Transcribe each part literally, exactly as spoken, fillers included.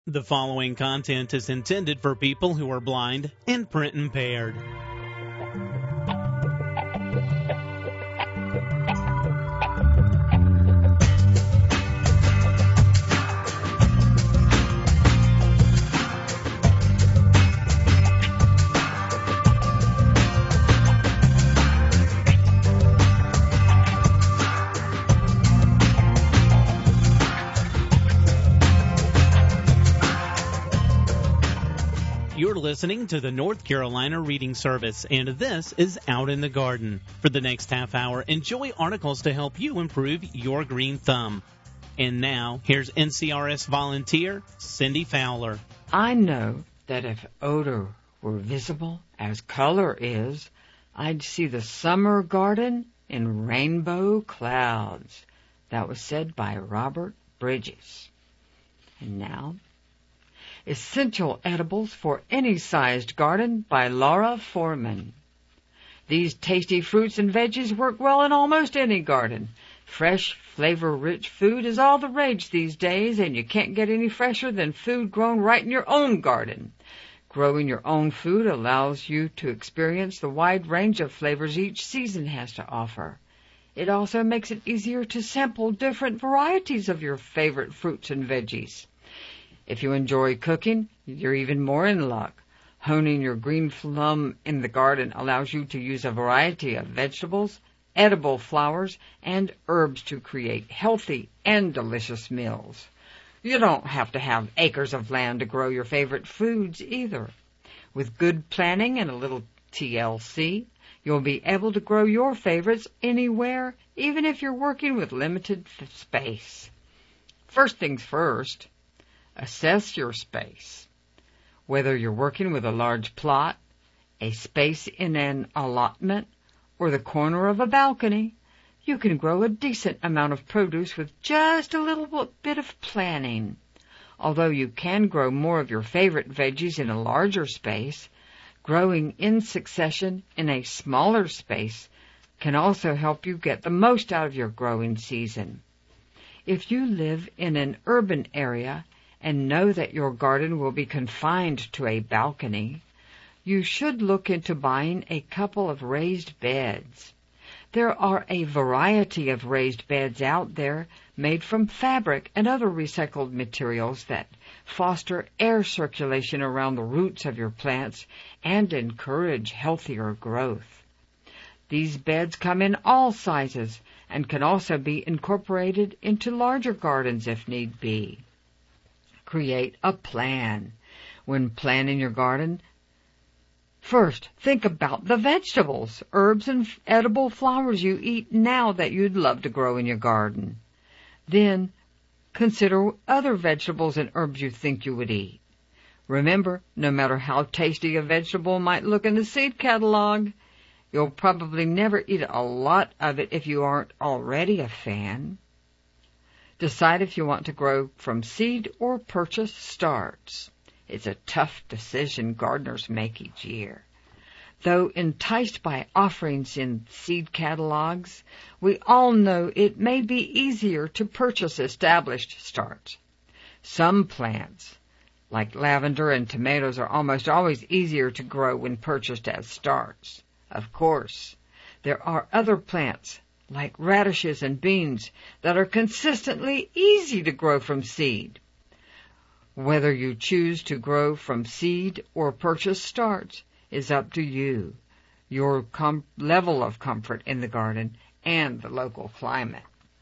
The following content is intended for people who are blind and print impaired. You're listening to the North Carolina Reading Service, and this is Out in the Garden. For the next half hour, enjoy articles to help you improve your green thumb. And now, here's N C R S volunteer Cindy Fowler. I know that if odor were visible as color is, I'd see the summer garden in rainbow clouds. That was said by Robert Bridges. And now, Essential Edibles for Any Sized Garden by Laura Foreman. These tasty fruits and veggies work well in almost any garden. Fresh, flavor-rich food is all the rage these days, and you can't get any fresher than food grown right in your own garden. Growing your own food allows you to experience the wide range of flavors each season has to offer. It also makes it easier to sample different varieties of your favorite fruits and veggies. If you enjoy cooking, you're even more in luck. Honing your green thumb in the garden allows you to use a variety of vegetables, edible flowers, and herbs to create healthy and delicious meals. You don't have to have acres of land to grow your favorite foods either. With good planning and a little T L C, you'll be able to grow your favorites anywhere, even if you're working with limited space. First things first, assess your space. Whether you're working with a large plot, a space in an allotment, or the corner of a balcony, you can grow a decent amount of produce with just a little bit of planning. Although you can grow more of your favorite veggies in a larger space, growing in succession in a smaller space can also help you get the most out of your growing season. If you live in an urban area and know that your garden will be confined to a balcony, you should look into buying a couple of raised beds. There are a variety of raised beds out there made from fabric and other recycled materials that foster air circulation around the roots of your plants and encourage healthier growth. These beds come in all sizes and can also be incorporated into larger gardens if need be. Create a plan. When planning your garden, first, think about the vegetables, herbs, and edible flowers you eat now that you'd love to grow in your garden. Then, consider other vegetables and herbs you think you would eat. Remember, no matter how tasty a vegetable might look in the seed catalog, you'll probably never eat a lot of it if you aren't already a fan. Decide if you want to grow from seed or purchase starts. It's a tough decision gardeners make each year. Though enticed by offerings in seed catalogs, we all know it may be easier to purchase established starts. Some plants, like lavender and tomatoes, are almost always easier to grow when purchased as starts. Of course, there are other plants, like radishes and beans, that are consistently easy to grow from seed. Whether you choose to grow from seed or purchase starts is up to you, your com- level of comfort in the garden, and the local climate.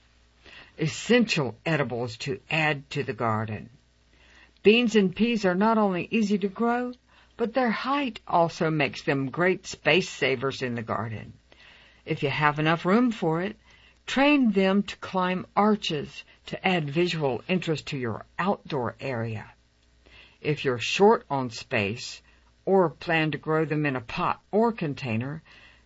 Essential edibles to add to the garden. Beans and peas are not only easy to grow, but their height also makes them great space savers in the garden. If you have enough room for it, train them to climb arches to add visual interest to your outdoor area. If you're short on space or plan to grow them in a pot or container,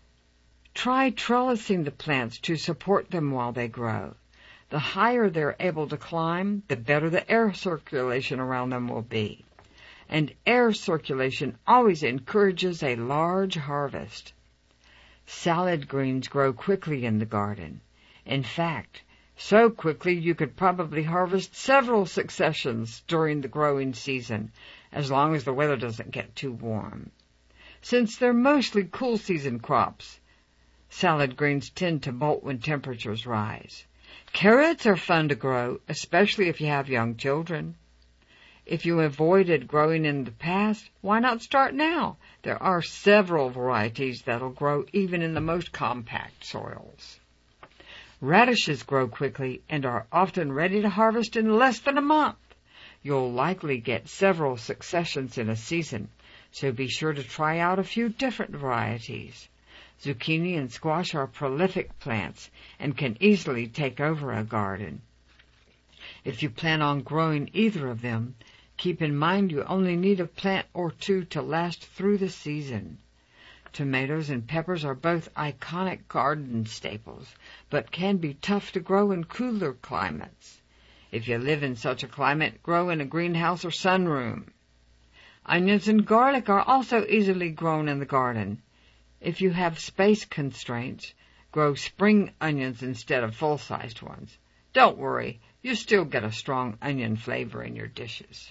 try trellising the plants to support them while they grow. The higher they're able to climb, the better the air circulation around them will be. And air circulation always encourages a large harvest. Salad greens grow quickly in the garden. In fact, So quickly you could probably harvest several successions during the growing season, as long as the weather doesn't get too warm. Since they're mostly cool season crops, salad greens tend to bolt when temperatures rise. Carrots are fun to grow, especially if you have young children. If you avoided growing in the past, why not start now? There are several varieties that'll grow even in the most compact soils. Radishes grow quickly and are often ready to harvest in less than a month. You'll likely get several successions in a season, so be sure to try out a few different varieties. Zucchini and squash are prolific plants and can easily take over a garden. If you plan on growing either of them, keep in mind you only need a plant or two to last through the season. Tomatoes and peppers are both iconic garden staples, but can be tough to grow in cooler climates. If you live in such a climate, grow in a greenhouse or sunroom. Onions and garlic are also easily grown in the garden. If you have space constraints, grow spring onions instead of full-sized ones. Don't worry, you still get a strong onion flavor in your dishes.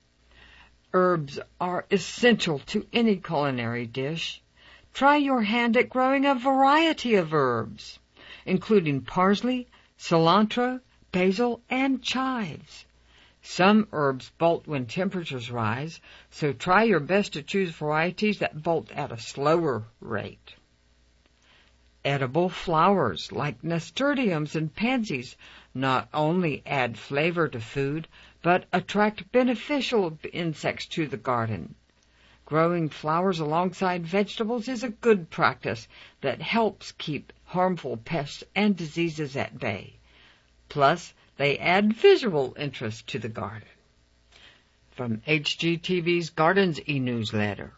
Herbs are essential to any culinary dish. Try your hand at growing a variety of herbs, including parsley, cilantro, basil, and chives. Some herbs bolt when temperatures rise, so try your best to choose varieties that bolt at a slower rate. Edible flowers like nasturtiums and pansies not only add flavor to food, but attract beneficial insects to the garden. Growing flowers alongside vegetables is a good practice that helps keep harmful pests and diseases at bay. Plus, they add visual interest to the garden. From H G T V's Gardens e-newsletter.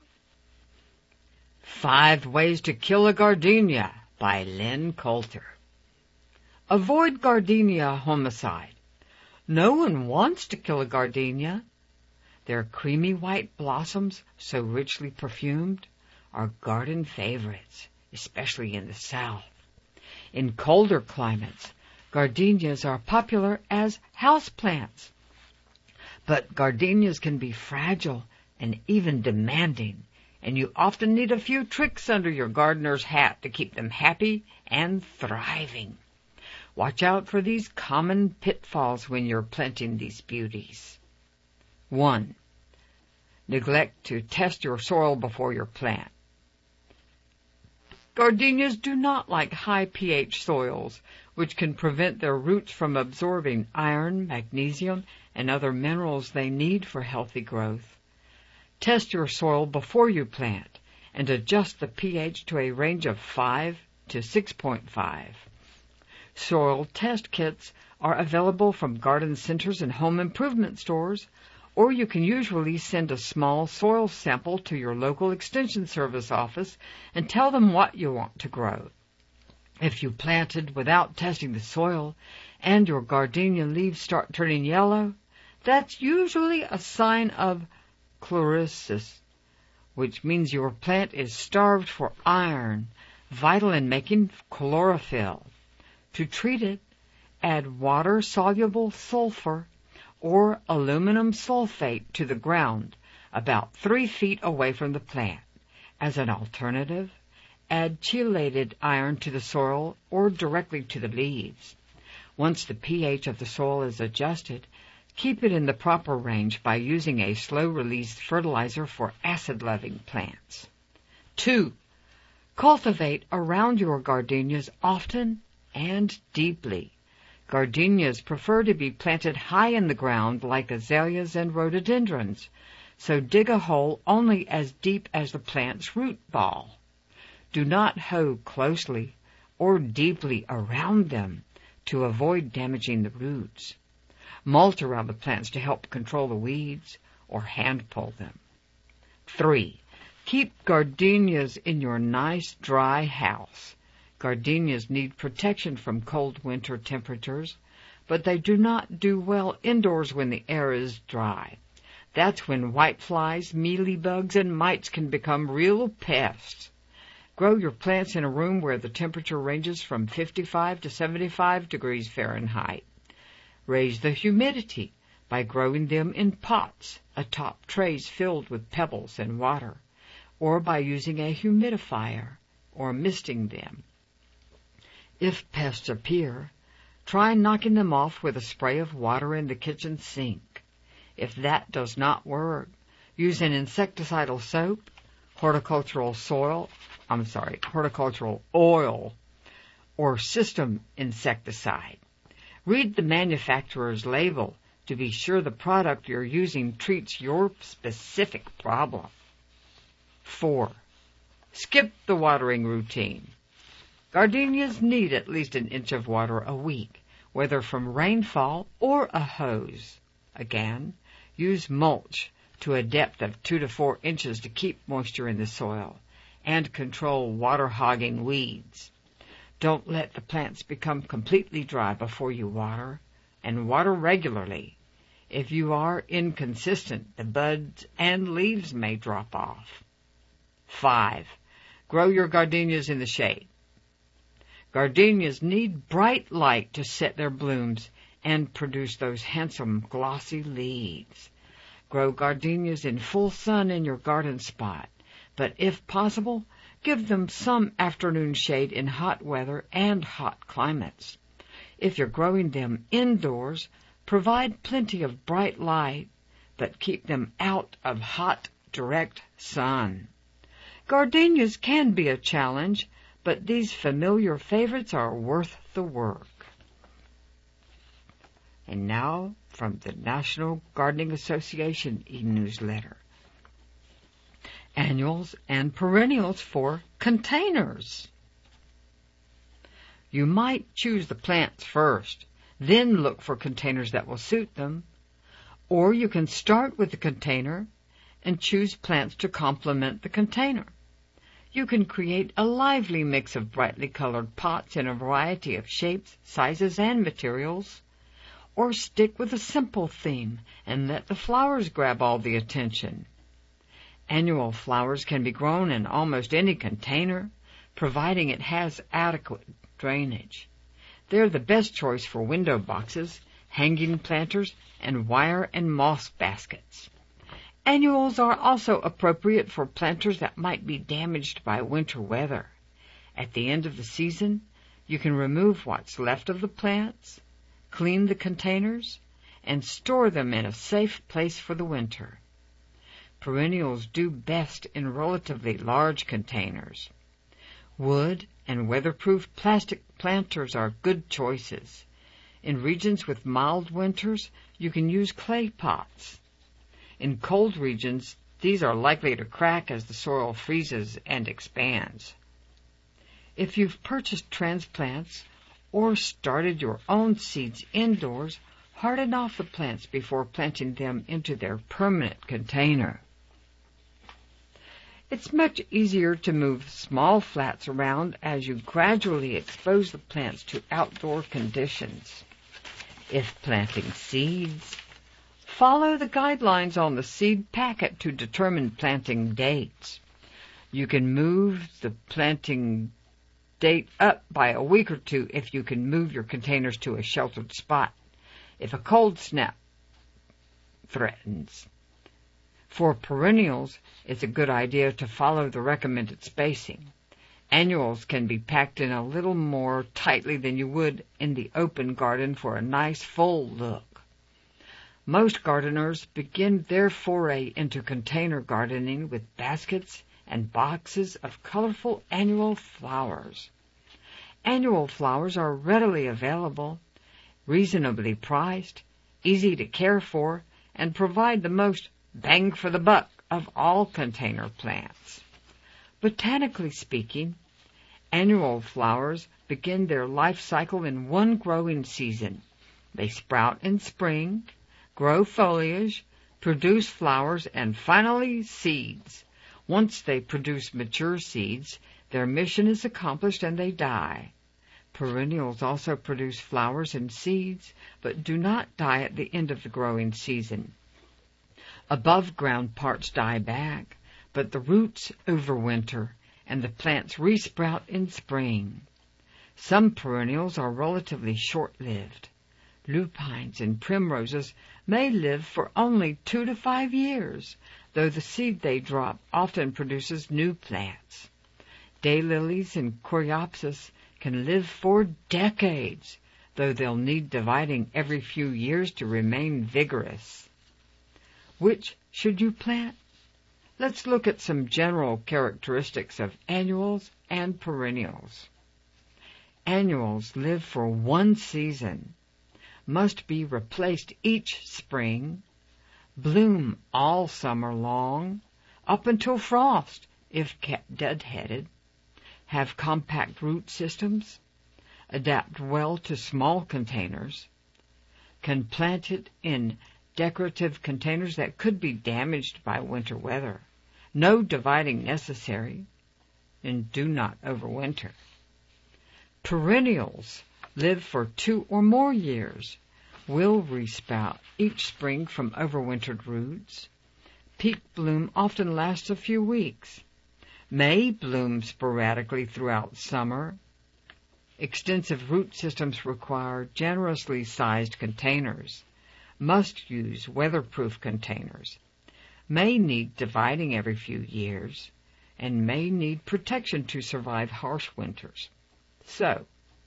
Five Ways to Kill a Gardenia by Lynn Coulter. Avoid gardenia homicide. No one wants to kill a gardenia. Their creamy white blossoms, so richly perfumed, are garden favorites, especially in the South. In colder climates, gardenias are popular as houseplants. But gardenias can be fragile and even demanding, and you often need a few tricks under your gardener's hat to keep them happy and thriving. Watch out for these common pitfalls when you're planting these beauties. One, neglect to test your soil before your plant. Gardenias do not like high pH soils, which can prevent their roots from absorbing iron, magnesium, and other minerals they need for healthy growth. Test your soil before you plant and adjust the pH to a range of five to six point five. Soil test kits are available from garden centers and home improvement stores, or you can usually send a small soil sample to your local extension service office and tell them what you want to grow. If you planted without testing the soil and your gardenia leaves start turning yellow, that's usually a sign of chlorosis, which means your plant is starved for iron, vital in making chlorophyll. To treat it, add water-soluble sulfur or aluminum sulfate to the ground about three feet away from the plant. As an alternative, add chelated iron to the soil or directly to the leaves. Once the pH of the soil is adjusted, keep it in the proper range by using a slow-release fertilizer for acid-loving plants. Two, cultivate around your gardenias often and deeply. Gardenias prefer to be planted high in the ground like azaleas and rhododendrons, so dig a hole only as deep as the plant's root ball. Do not hoe closely or deeply around them to avoid damaging the roots. Mulch around the plants to help control the weeds or hand pull them. Three, keep gardenias in your nice dry house. Gardenias need protection from cold winter temperatures, but they do not do well indoors when the air is dry. That's when whiteflies, mealybugs, and mites can become real pests. Grow your plants in a room where the temperature ranges from fifty-five to seventy-five degrees Fahrenheit. Raise the humidity by growing them in pots atop trays filled with pebbles and water, or by using a humidifier or misting them. If pests appear, try knocking them off with a spray of water in the kitchen sink. If that does not work, use an insecticidal soap, horticultural soil, I'm sorry, horticultural oil, or system insecticide. Read the manufacturer's label to be sure the product you're using treats your specific problem. Four, skip the watering routine. Gardenias need at least an inch of water a week, whether from rainfall or a hose. Again, use mulch to a depth of two to four inches to keep moisture in the soil and control water-hogging weeds. Don't let the plants become completely dry before you water, and water regularly. If you are inconsistent, the buds and leaves may drop off. Five, grow your gardenias in the shade. Gardenias need bright light to set their blooms and produce those handsome glossy leaves. Grow gardenias in full sun in your garden spot, but if possible, give them some afternoon shade in hot weather and hot climates. If you're growing them indoors, provide plenty of bright light, but keep them out of hot, direct sun. Gardenias can be a challenge, but these familiar favorites are worth the work. And now, from the National Gardening Association e-newsletter. Annuals and perennials for containers. You might choose the plants first, then look for containers that will suit them, or you can start with the container and choose plants to complement the container. You can create a lively mix of brightly colored pots in a variety of shapes, sizes, and materials, or stick with a simple theme and let the flowers grab all the attention. Annual flowers can be grown in almost any container, providing it has adequate drainage. They're the best choice for window boxes, hanging planters, and wire and moss baskets. Annuals are also appropriate for planters that might be damaged by winter weather. At the end of the season, you can remove what's left of the plants, clean the containers, and store them in a safe place for the winter. Perennials do best in relatively large containers. Wood and weatherproof plastic planters are good choices. In regions with mild winters, you can use clay pots. In cold regions, these are likely to crack as the soil freezes and expands. If you've purchased transplants or started your own seeds indoors, harden off the plants before planting them into their permanent container. It's much easier to move small flats around as you gradually expose the plants to outdoor conditions. If planting seeds, follow the guidelines on the seed packet to determine planting dates. You can move the planting date up by a week or two if you can move your containers to a sheltered spot, if a cold snap threatens. For perennials, it's a good idea to follow the recommended spacing. Annuals can be packed in a little more tightly than you would in the open garden for a nice full look. Most gardeners begin their foray into container gardening with baskets and boxes of colorful annual flowers. Annual flowers are readily available, reasonably priced, easy to care for, and provide the most bang for the buck of all container plants. Botanically speaking, annual flowers begin their life cycle in one growing season. They sprout in spring, grow foliage, produce flowers, and finally seeds. Once they produce mature seeds, their mission is accomplished and they die. Perennials also produce flowers and seeds, but do not die at the end of the growing season. Above ground parts die back, but the roots overwinter, and the plants resprout in spring. Some perennials are relatively short-lived. Lupines and primroses may live for only two to five years, though the seed they drop often produces new plants. Daylilies and coreopsis can live for decades, though they'll need dividing every few years to remain vigorous. Which should you plant? Let's look at some general characteristics of annuals and perennials. Annuals live for one season, must be replaced each spring, bloom all summer long, up until frost if kept deadheaded, have compact root systems, adapt well to small containers, can plant it in decorative containers that could be damaged by winter weather, no dividing necessary, and do not overwinter. Perennials live for two or more years, will resprout each spring from overwintered roots. Peak bloom often lasts a few weeks. May bloom sporadically throughout summer. Extensive root systems require generously sized containers. Must use weatherproof containers. May need dividing every few years, and may need protection to survive harsh winters. So,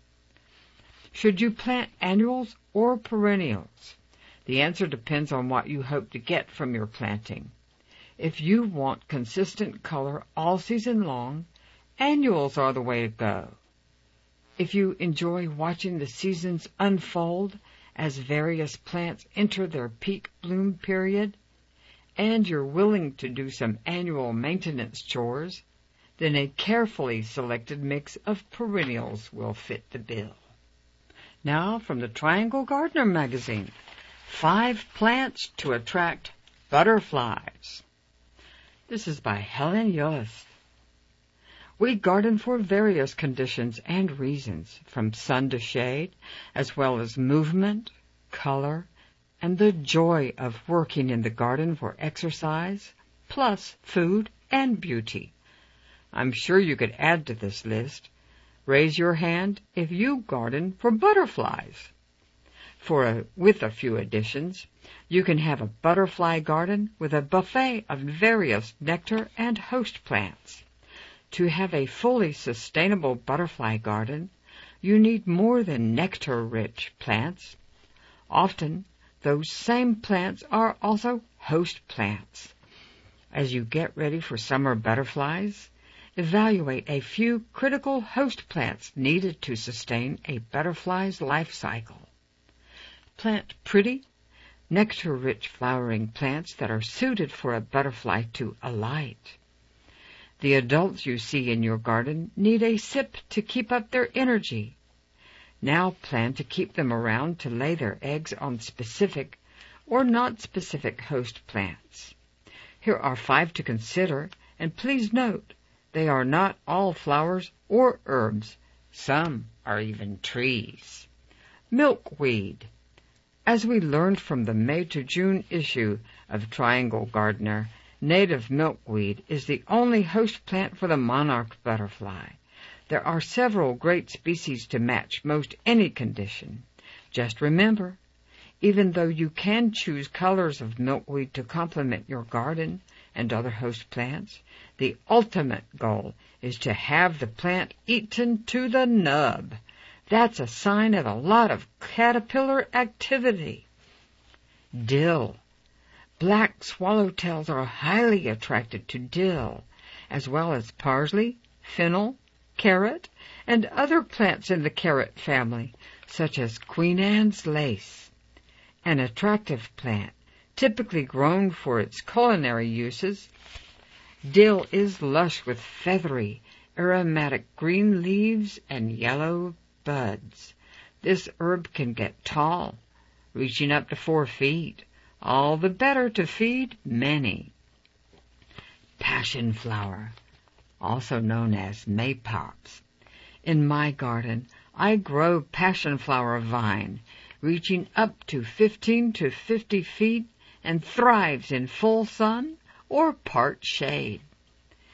should you plant annuals or perennials? The answer depends on what you hope to get from your planting. If you want consistent color all season long, annuals are the way to go. If you enjoy watching the seasons unfold as various plants enter their peak bloom period, and you're willing to do some annual maintenance chores, then a carefully selected mix of perennials will fit the bill. Now, from the Triangle Gardener magazine, Five Plants to Attract Butterflies. This is by Helen Yost. We garden for various conditions and reasons, from sun to shade, as well as movement, color, and the joy of working in the garden for exercise, plus food and beauty. I'm sure you could add to this list. Raise your hand if you garden for butterflies. For a, with a few additions, you can have a butterfly garden with a buffet of various nectar and host plants. To have a fully sustainable butterfly garden, you need more than nectar-rich plants. Often, those same plants are also host plants. As you get ready for summer butterflies, evaluate a few critical host plants needed to sustain a butterfly's life cycle. Plant pretty, nectar-rich flowering plants that are suited for a butterfly to alight. The adults you see in your garden need a sip to keep up their energy. Now plan to keep them around to lay their eggs on specific or not specific host plants. Here are five to consider, and please note, they are not all flowers or herbs. Some are even trees. Milkweed. As we learned from the May to June issue of Triangle Gardener, native milkweed is the only host plant for the monarch butterfly. There are several great species to match most any condition. Just remember, even though you can choose colors of milkweed to complement your garden and other host plants, the ultimate goal is to have the plant eaten to the nub. That's a sign of a lot of caterpillar activity. Dill. Black swallowtails are highly attracted to dill, as well as parsley, fennel, carrot, and other plants in the carrot family, such as Queen Anne's lace. An attractive plant, typically grown for its culinary uses, dill is lush with feathery, aromatic green leaves and yellow buds. This herb can get tall, reaching up to four feet, all the better to feed many. Passion flower, also known as maypops. In my garden, I grow passion flower vine, reaching up to fifteen to fifty feet and thrives in full sun or part shade.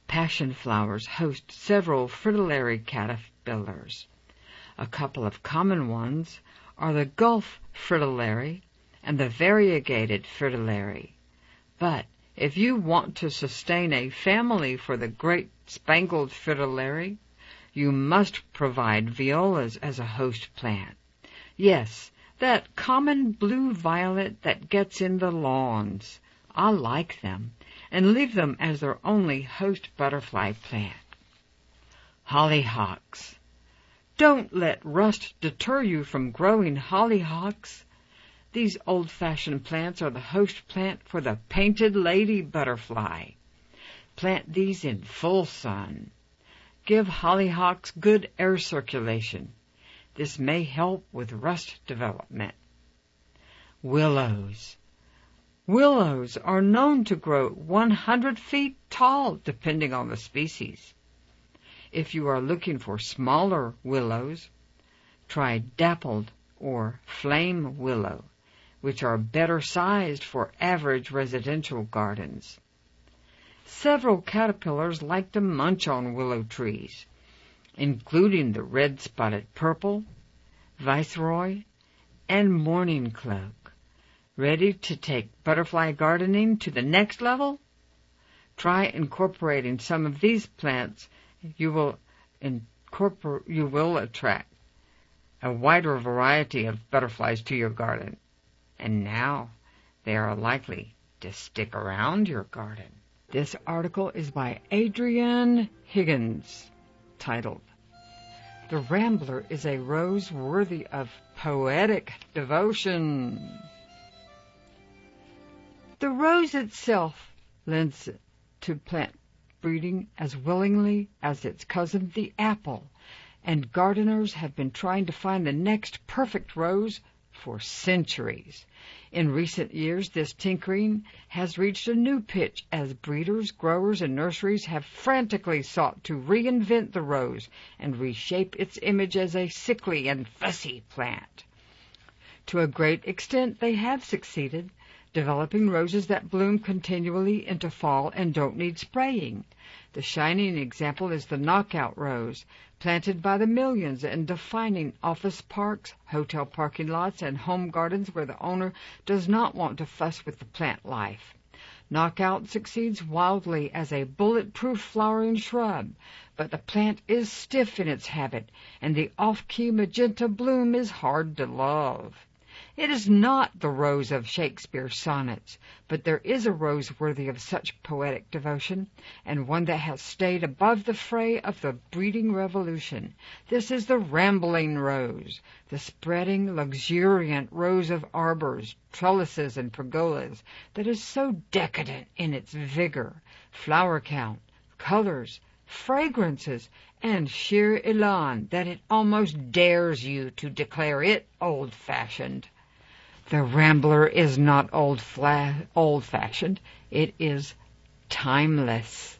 Passion flowers host several fritillary caterpillars. A couple of common ones are the Gulf fritillary and the variegated fritillary. But if you want to sustain a family for the great spangled fritillary, you must provide violas as a host plant. Yes, that common blue violet that gets in the lawns. I like them, and leave them as their only host butterfly plant. Hollyhocks. Don't let rust deter you from growing hollyhocks. These old-fashioned plants are the host plant for the painted lady butterfly. Plant these in full sun. Give hollyhocks good air circulation. This may help with rust development. Willows. Willows are known to grow one hundred feet tall, depending on the species. If you are looking for smaller willows, try dappled or flame willow, which are better sized for average residential gardens. Several caterpillars like to munch on willow trees, including the red-spotted purple, viceroy, and mourning cloak. Ready to take butterfly gardening to the next level? Try incorporating some of these plants. You will incorporate, you will attract a wider variety of butterflies to your garden. And now they are likely to stick around your garden. This article is by Adrienne Higgins, titled, "The Rambler is a Rose Worthy of Poetic Devotion." The rose itself lends to plant breeding as willingly as its cousin the apple, and gardeners have been trying to find the next perfect rose for centuries. In recent years, this tinkering has reached a new pitch as breeders, growers, and nurseries have frantically sought to reinvent the rose and reshape its image as a sickly and fussy plant. To a great extent, they have succeeded, developing roses that bloom continually into fall and don't need spraying. The shining example is the knockout rose, planted by the millions and defining office parks, hotel parking lots, and home gardens where the owner does not want to fuss with the plant life. Knockout succeeds wildly as a bulletproof flowering shrub, but the plant is stiff in its habit, and the off-key magenta bloom is hard to love. It is not the rose of Shakespeare's sonnets, but there is a rose worthy of such poetic devotion, and one that has stayed above the fray of the breeding revolution. This is the rambling rose, the spreading, luxuriant rose of arbors, trellises, and pergolas that is so decadent in its vigor, flower count, colors, fragrances, and sheer elan that it almost dares you to declare it old-fashioned. The rambler is not old fla- old-fashioned. It is timeless.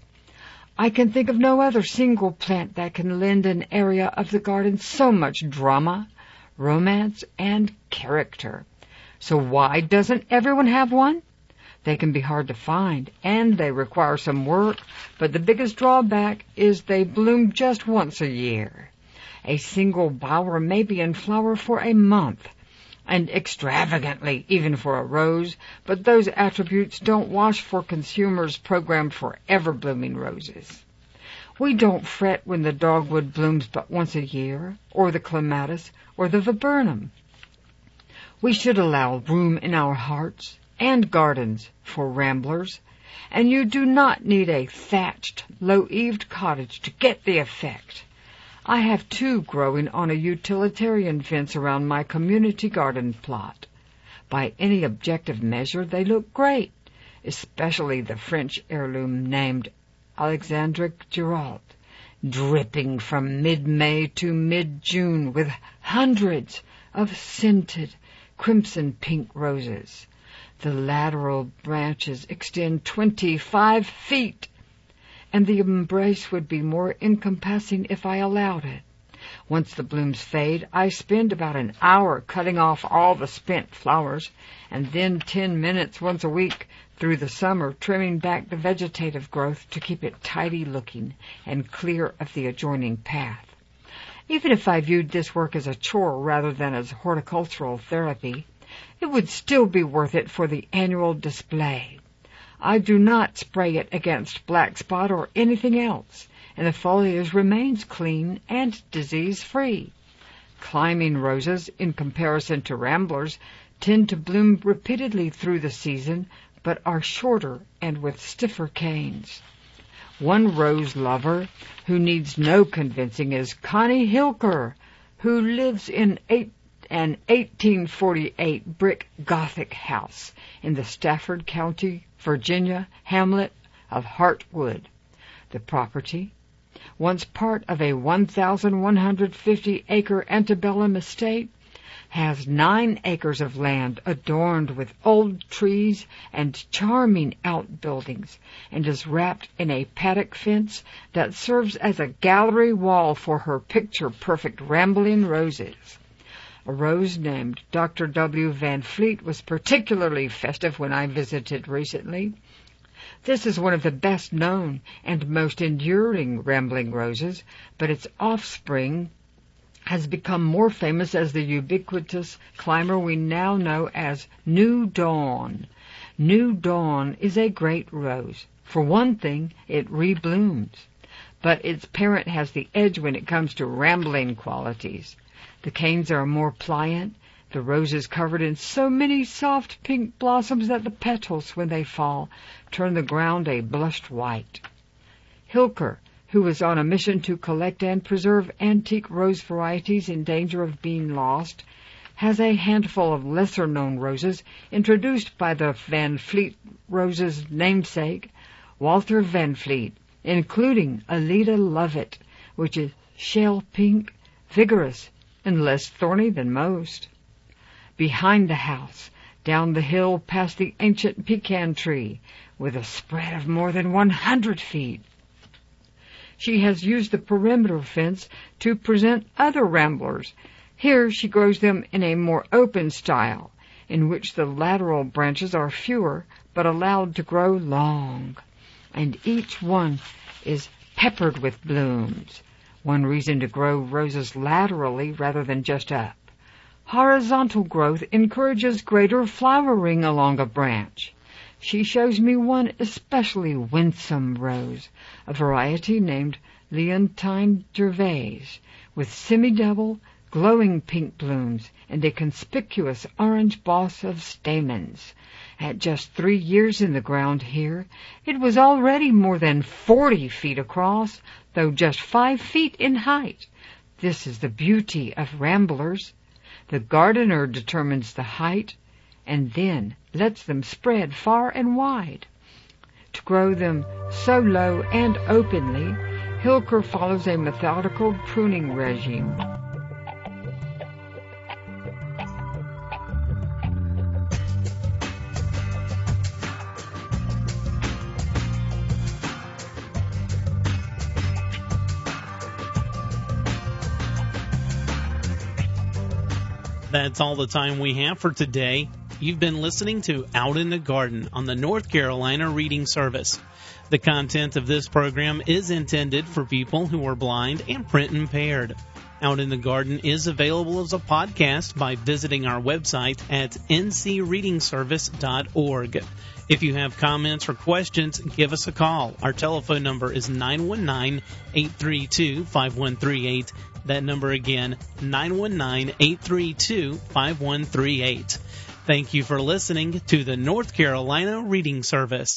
I can think of no other single plant that can lend an area of the garden so much drama, romance, and character. So why doesn't everyone have one? They can be hard to find, and they require some work, but the biggest drawback is they bloom just once a year. A single bower may be in flower for a month, and extravagantly even for a rose, but those attributes don't wash for consumers programmed for ever-blooming roses. We don't fret when the dogwood blooms but once a year, or the clematis, or the viburnum. We should allow room in our hearts and gardens for ramblers, and you do not need a thatched, low-eaved cottage to get the effect. I have two growing on a utilitarian fence around my community garden plot. By any objective measure, they look great, especially the French heirloom named Alexandre Giraud, dripping from mid-May to mid-June with hundreds of scented crimson-pink roses. The lateral branches extend twenty-five feet, and the embrace would be more encompassing if I allowed it. Once the blooms fade, I spend about an hour cutting off all the spent flowers, and then ten minutes once a week through the summer, trimming back the vegetative growth to keep it tidy-looking and clear of the adjoining path. Even if I viewed this work as a chore rather than as horticultural therapy, it would still be worth it for the annual display. I do not spray it against black spot or anything else, and the foliage remains clean and disease-free. Climbing roses, in comparison to ramblers, tend to bloom repeatedly through the season, but are shorter and with stiffer canes. One rose lover who needs no convincing is Connie Hilker, who lives in eight, an eighteen forty-eight brick Gothic house in the Stafford County, Virginia hamlet of Hartwood. The property, once part of a one thousand one hundred fifty acre antebellum estate, has nine acres of land adorned with old trees and charming outbuildings, and is wrapped in a paddock fence that serves as a gallery wall for her picture-perfect rambling roses. A rose named Doctor W. Van Fleet was particularly festive when I visited recently. This is one of the best known and most enduring rambling roses, but its offspring has become more famous as the ubiquitous climber we now know as New Dawn. New Dawn is a great rose. For one thing, it reblooms, but its parent has the edge when it comes to rambling qualities. The canes are more pliant, the rose is covered in so many soft pink blossoms that the petals, when they fall, turn the ground a blushed white. Hilker, who was on a mission to collect and preserve antique rose varieties in danger of being lost, has a handful of lesser-known roses introduced by the Van Fleet rose's namesake, Walter Van Fleet, including Alida Lovett, which is shale pink, vigorous, and less thorny than most. Behind the house, down the hill past the ancient pecan tree, with a spread of more than one hundred feet, she has used the perimeter fence to present other ramblers. Here she grows them in a more open style, in which the lateral branches are fewer but allowed to grow long, and each one is peppered with blooms. One reason to grow roses laterally rather than just up. Horizontal growth encourages greater flowering along a branch. She shows me one especially winsome rose, a variety named Leontine Gervais, with semi-double, glowing pink blooms and a conspicuous orange boss of stamens. At just three years in the ground here, it was already more than forty feet across, though just five feet in height. This is the beauty of ramblers. The gardener determines the height, and then lets them spread far and wide. To grow them so low and openly, Hilker follows a methodical pruning regime. That's all the time we have for today. You've been listening to Out in the Garden on the North Carolina Reading Service. The content of this program is intended for people who are blind and print impaired. Out in the Garden is available as a podcast by visiting our website at n c reading service dot org. If you have comments or questions, give us a call. Our telephone number is nine one nine, eight three two, five one three eight. That number again, nine one nine, eight three two, five one three eight. Thank you for listening to the North Carolina Reading Service.